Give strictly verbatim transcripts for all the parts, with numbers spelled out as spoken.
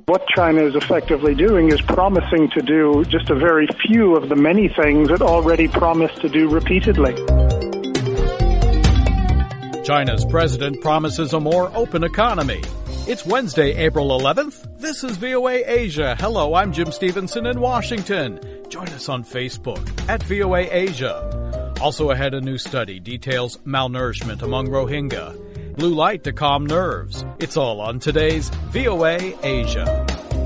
What China is effectively doing is promising to do just a very few of the many things it already promised to do repeatedly. China's president promises a more open economy. It's Wednesday, April eleventh. This is V O A Asia. Hello, I'm Jim Stevenson in Washington. Join us on Facebook at V O A Asia. Also ahead, a new study details malnourishment among Rohingya. Blue light to calm nerves. It's all on today's V O A Asia.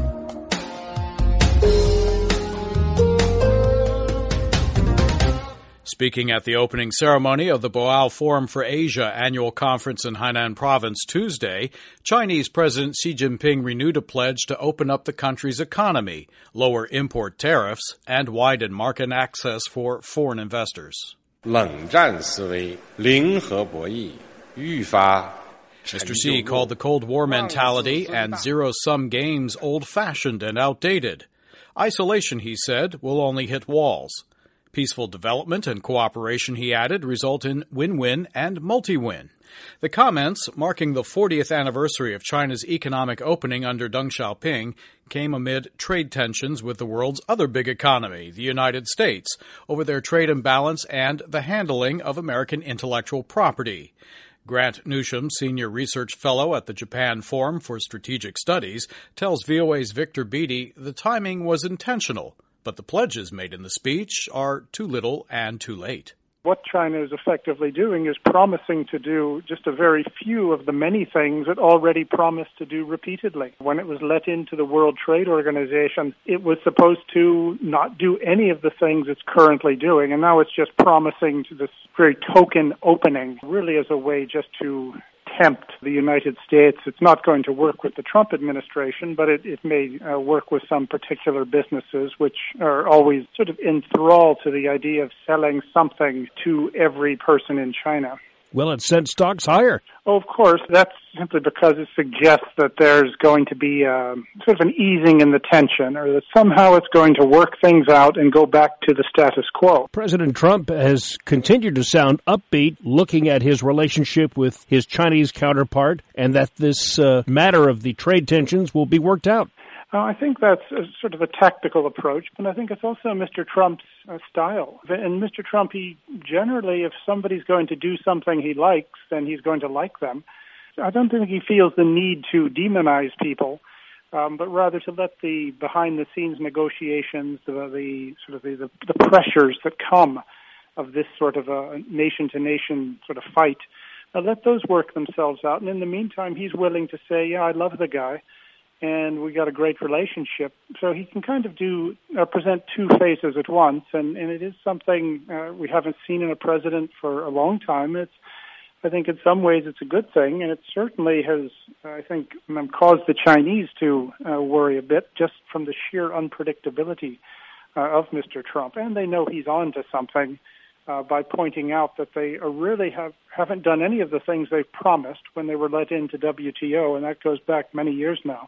Speaking at the opening ceremony of the Boao Forum for Asia annual conference in Hainan Province Tuesday, Chinese President Xi Jinping renewed a pledge to open up the country's economy, lower import tariffs, and widen market access for foreign investors. 冷战思维，零和博弈，愈发 Mister Xi called the Cold War mentality and zero-sum games old-fashioned and outdated. Isolation, he said, will only hit walls. Peaceful development and cooperation, he added, result in win-win and multi-win. The comments, marking the fortieth anniversary of China's economic opening under Deng Xiaoping, came amid trade tensions with the world's other big economy, the United States, over their trade imbalance and the handling of American intellectual property. Grant Newsham, Senior Research Fellow at the Japan Forum for Strategic Studies, tells V O A's Victor Beattie the timing was intentional, but the pledges made in the speech are too little and too late. What China is effectively doing is promising to do just a very few of the many things it already promised to do repeatedly. When it was let into the World Trade Organization, it was supposed to not do any of the things it's currently doing, and now it's just promising to this very token opening, really as a way just to tempt the United States. It's not going to work with the Trump administration, but it, it may uh, work with some particular businesses which are always sort of enthralled to the idea of selling something to every person in China. Well, it sent stocks higher. Oh, of course. That's simply because it suggests that there's going to be uh, sort of an easing in the tension, or that somehow it's going to work things out and go back to the status quo. President Trump has continued to sound upbeat, looking at his relationship with his Chinese counterpart, and that this uh, matter of the trade tensions will be worked out. Uh, I think that's a, sort of a tactical approach, but I think it's also Mister Trump's uh, style. And Mister Trump, he generally, if somebody's going to do something he likes, then he's going to like them. I don't think he feels the need to demonize people, um, but rather to let the behind-the-scenes negotiations, the, the sort of the, the, the pressures that come of this sort of a nation-to-nation sort of fight, uh, let those work themselves out. And in the meantime, he's willing to say, yeah, I love the guy, and we got a great relationship. So he can kind of do uh, present two faces at once, and, and it is something uh, we haven't seen in a president for a long time. It's, I think in some ways it's a good thing, and it certainly has, I think, um, caused the Chinese to uh, worry a bit just from the sheer unpredictability uh, of Mister Trump. And they know he's on to something uh, by pointing out that they uh, really have, haven't done any of the things they promised when they were let into W T O, and that goes back many years now.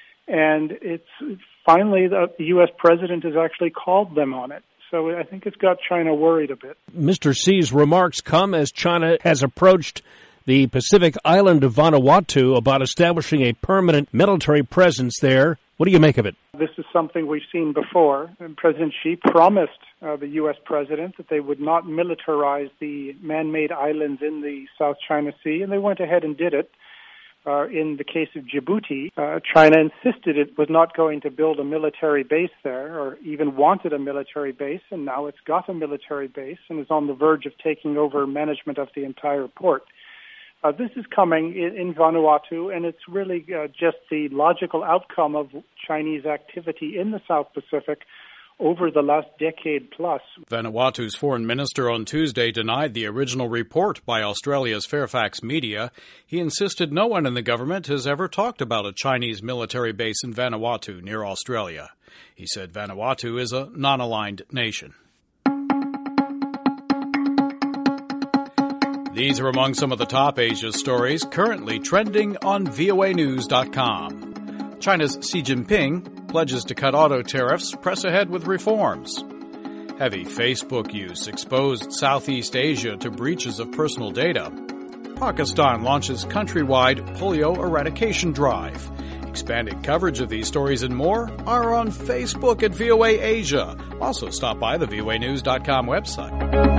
And it's finally the U S president has actually called them on it. So I think it's got China worried a bit. Mister Xi's remarks come as China has approached the Pacific island of Vanuatu about establishing a permanent military presence there. What do you make of it? This is something we've seen before. And President Xi promised uh, the U S president that they would not militarize the man-made islands in the South China Sea, and they went ahead and did it. Uh, in the case of Djibouti, uh, China insisted it was not going to build a military base there, or even wanted a military base, and now it's got a military base and is on the verge of taking over management of the entire port. Uh, this is coming in, in Vanuatu, and it's really uh, just the logical outcome of Chinese activity in the South Pacific over the last decade plus. Vanuatu's foreign minister on Tuesday denied the original report by Australia's Fairfax Media. He insisted no one in the government has ever talked about a Chinese military base in Vanuatu near Australia. He said Vanuatu is a non-aligned nation. These are among some of the top Asia stories currently trending on V O A news dot com. China's Xi Jinping pledges to cut auto tariffs, press ahead with reforms. Heavy Facebook use exposed Southeast Asia to breaches of personal data. Pakistan launches countrywide polio eradication drive. Expanded coverage of these stories and more are on Facebook at V O A Asia. Also, stop by the V O A news dot com website.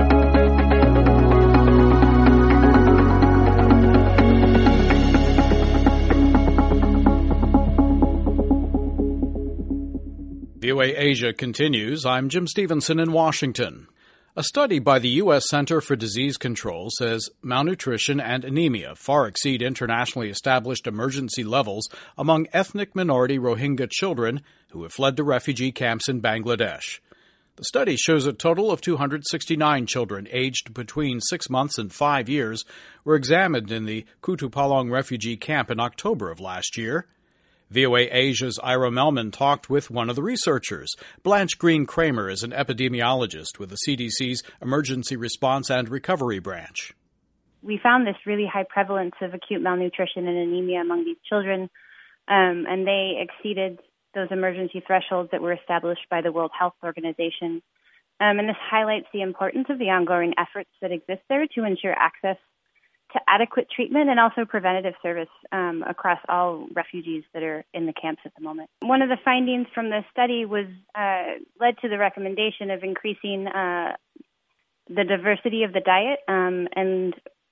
V O A Asia continues. I'm Jim Stevenson in Washington. A study by the U S Center for Disease Control says malnutrition and anemia far exceed internationally established emergency levels among ethnic minority Rohingya children who have fled to refugee camps in Bangladesh. The study shows a total of two hundred sixty-nine children aged between six months and five years were examined in the Kutupalong refugee camp in October of last year. V O A Asia's Ira Melman talked with one of the researchers. Blanche Green Kramer is an epidemiologist with the C D C's Emergency Response and Recovery Branch. We found this really high prevalence of acute malnutrition and anemia among these children, um, and they exceeded those emergency thresholds that were established by the World Health Organization. Um, and this highlights the importance of the ongoing efforts that exist there to ensure access to adequate treatment and also preventative service um, across all refugees that are in the camps at the moment. One of the findings from the study was uh, led to the recommendation of increasing uh, the diversity of the diet um, and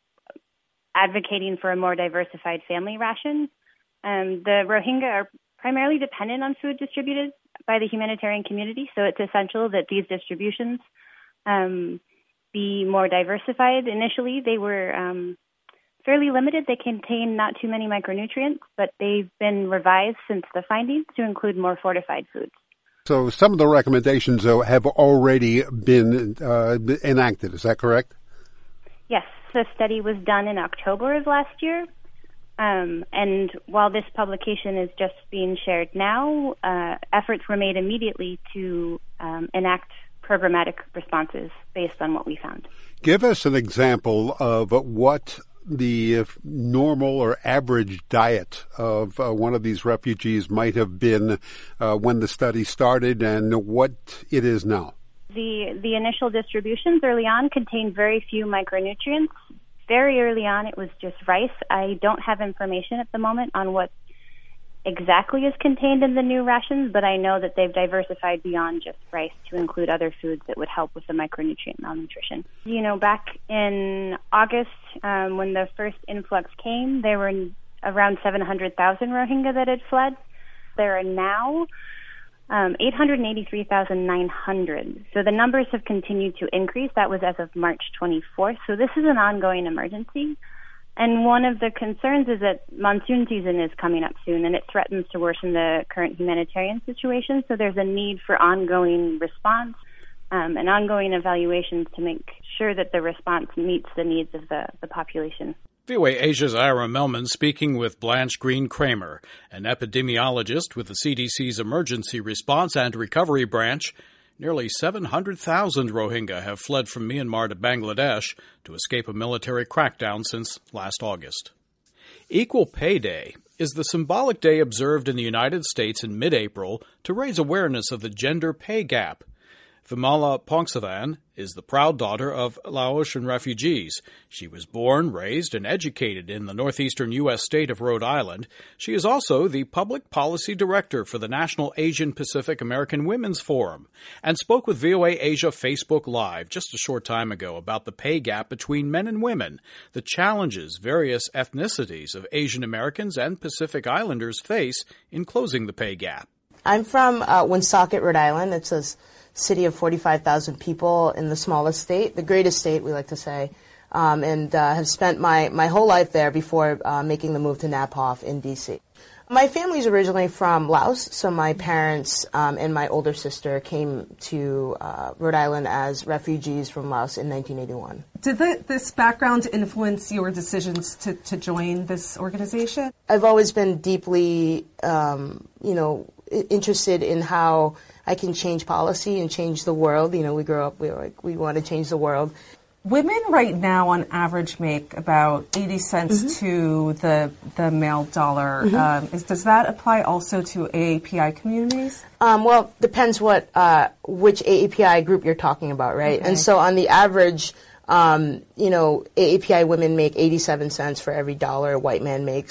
advocating for a more diversified family ration. Um, the Rohingya are primarily dependent on food distributed by the humanitarian community, so it's essential that these distributions um, be more diversified. Initially, they were um, fairly limited. They contain not too many micronutrients, but they've been revised since the findings to include more fortified foods. So some of the recommendations, though, have already been uh, enacted. Is that correct? Yes. The study was done in October of last year. Um, and while this publication is just being shared now, uh, efforts were made immediately to um, enact programmatic responses based on what we found. Give us an example of what the normal or average diet of uh, one of these refugees might have been uh, when the study started and what it is now. The the initial distributions early on contained very few micronutrients. Very early on, it was just rice. I don't have information at the moment on what exactly is contained in the new rations, but I know that they've diversified beyond just rice to include other foods that would help with the micronutrient malnutrition. You know, back in August, um, when the first influx came, there were around seven hundred thousand Rohingya that had fled. There are now um, eight hundred eighty-three thousand nine hundred. So the numbers have continued to increase. That was as of March twenty-fourth. So this is an ongoing emergency. And one of the concerns is that monsoon season is coming up soon, and it threatens to worsen the current humanitarian situation. So there's a need for ongoing response um, and ongoing evaluations to make sure that the response meets the needs of the, the population. V O A Asia's Ira Melman speaking with Blanche Green Kramer, an epidemiologist with the C D C's Emergency Response and Recovery Branch. Nearly seven hundred thousand Rohingya have fled from Myanmar to Bangladesh to escape a military crackdown since last August. Equal Pay Day is the symbolic day observed in the United States in mid-April to raise awareness of the gender pay gap. Vimala Pongsavan is the proud daughter of Laotian refugees. She was born, raised, and educated in the northeastern U S state of Rhode Island. She is also the public policy director for the National Asian Pacific American Women's Forum and spoke with V O A Asia Facebook Live just a short time ago about the pay gap between men and women, the challenges various ethnicities of Asian Americans and Pacific Islanders face in closing the pay gap. I'm from uh, Woonsocket, Rhode Island. It's a city of forty-five thousand people in the smallest state, the greatest state, we like to say, um, and uh, have spent my, my whole life there before uh, making the move to Naphoff in D C. My family's originally from Laos, so my parents um, and my older sister came to uh, Rhode Island as refugees from Laos in nineteen eighty-one. Did the, this background influence your decisions to, to join this organization? I've always been deeply, um, you know, interested in how I can change policy and change the world. You know, we grew up, we were like, we want to change the world. Women right now on average make about eighty cents mm-hmm. to the the male dollar. Mm-hmm. Um, is, does that apply also to A A P I communities? Um, well, depends what, uh, which A A P I group you're talking about, right? Okay. And so on the average, um, you know, A A P I women make eighty-seven cents for every dollar a white man makes.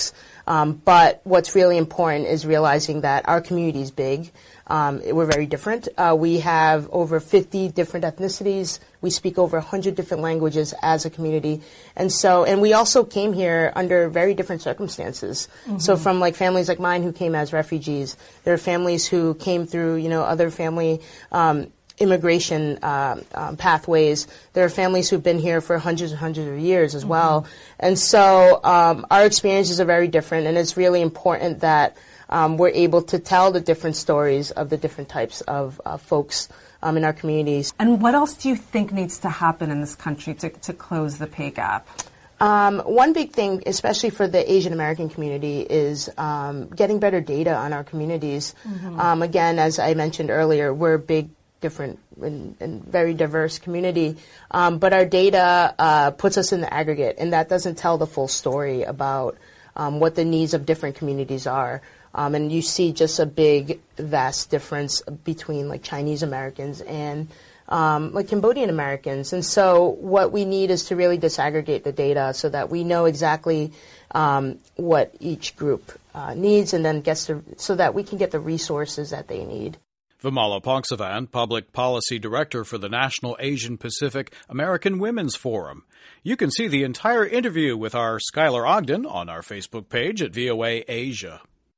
Um, but what's really important is realizing that our community is big. Um, we're very different. Uh, we have over fifty different ethnicities. We speak over one hundred different languages as a community. And so, and we also came here under very different circumstances. Mm-hmm. So from like families like mine who came as refugees, there are families who came through, you know, other family, um, immigration uh, um, pathways. There are families who've been here for hundreds and hundreds of years as mm-hmm. well. And so um, our experiences are very different, and it's really important that um, we're able to tell the different stories of the different types of uh, folks um, in our communities. And what else do you think needs to happen in this country to, to close the pay gap? Um, one big thing, especially for the Asian American community, is um, getting better data on our communities. Mm-hmm. Um, again, as I mentioned earlier, we're a big different and, and very diverse community, um, but our data uh, puts us in the aggregate, and that doesn't tell the full story about um, what the needs of different communities are. Um, and you see just a big, vast difference between like Chinese Americans and um, like Cambodian Americans. And so what we need is to really disaggregate the data so that we know exactly um, what each group uh, needs, and then gets to, so that we can get the resources that they need. Vimala Pongsavan, Public Policy Director for the National Asian Pacific American Women's Forum. You can see the entire interview with our Skylar Ogden on our Facebook page at V O A Asia.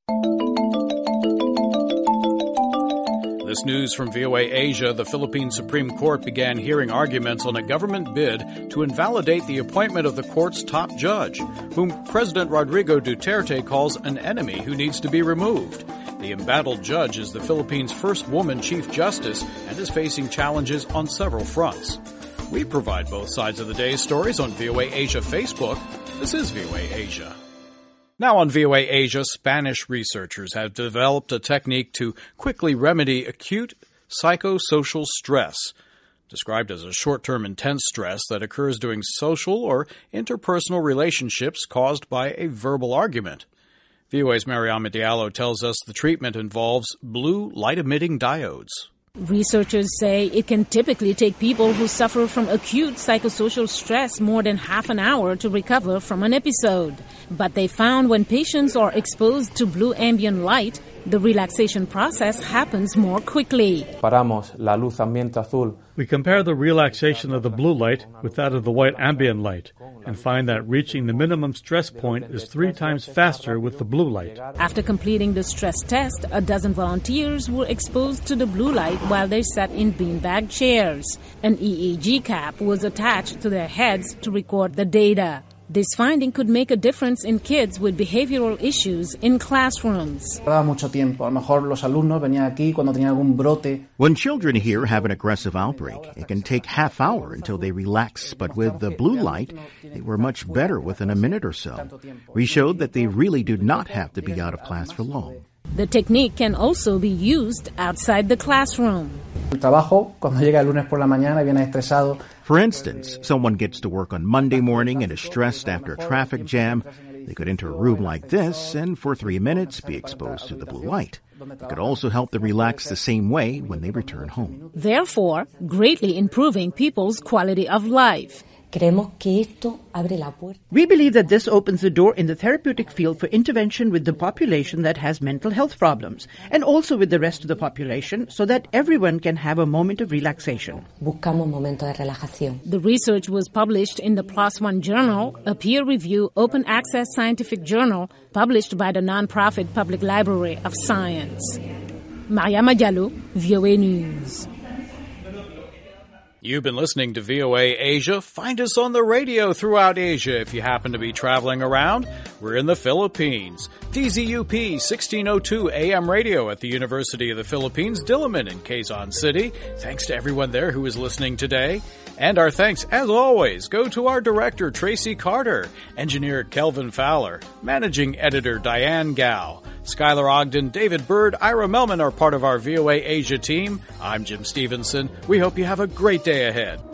This news from V O A Asia: the Philippine Supreme Court began hearing arguments on a government bid to invalidate the appointment of the court's top judge, whom President Rodrigo Duterte calls an enemy who needs to be removed. The embattled judge is the Philippines' first woman Chief Justice and is facing challenges on several fronts. We provide both sides of the day's stories on V O A Asia Facebook. This is V O A Asia. Now on V O A Asia, Spanish researchers have developed a technique to quickly remedy acute psychosocial stress, described as a short-term intense stress that occurs during social or interpersonal relationships caused by a verbal argument. V O A's Mariama Diallo tells us the treatment involves blue light-emitting diodes. Researchers say it can typically take people who suffer from acute psychosocial stress more than half an hour to recover from an episode. But they found when patients are exposed to blue ambient light, the relaxation process happens more quickly. We compare the relaxation of the blue light with that of the white ambient light and find that reaching the minimum stress point is three times faster with the blue light. After completing the stress test, a dozen volunteers were exposed to the blue light while they sat in beanbag chairs. An E E G cap was attached to their heads to record the data. This finding could make a difference in kids with behavioral issues in classrooms. When children here have an aggressive outbreak, it can take half hour until they relax, but with the blue light, they were much better within a minute or so. We showed that they really do not have to be out of class for long. The technique can also be used outside the classroom. For instance, someone gets to work on Monday morning and is stressed after a traffic jam. They could enter a room like this and for three minutes be exposed to the blue light. It could also help them relax the same way when they return home. Therefore, greatly improving people's quality of life. We believe that this opens the door in the therapeutic field for intervention with the population that has mental health problems, and also with the rest of the population, so that everyone can have a moment of relaxation. The research was published in the PLOS ONE Journal, a peer-reviewed open-access scientific journal published by the nonprofit Public Library of Science. Mariama Diallo, V O A News. You've been listening to V O A Asia. Find us on the radio throughout Asia if you happen to be traveling around. We're in the Philippines. D Z U P sixteen oh two A M radio at the University of the Philippines, Diliman in Quezon City. Thanks to everyone there who is listening today. And our thanks, as always, go to our director, Tracy Carter, engineer Kelvin Fowler, managing editor Diane Gao. Skylar Ogden, David Bird, Ira Melman are part of our V O A Asia team. I'm Jim Stevenson. We hope you have a great day ahead.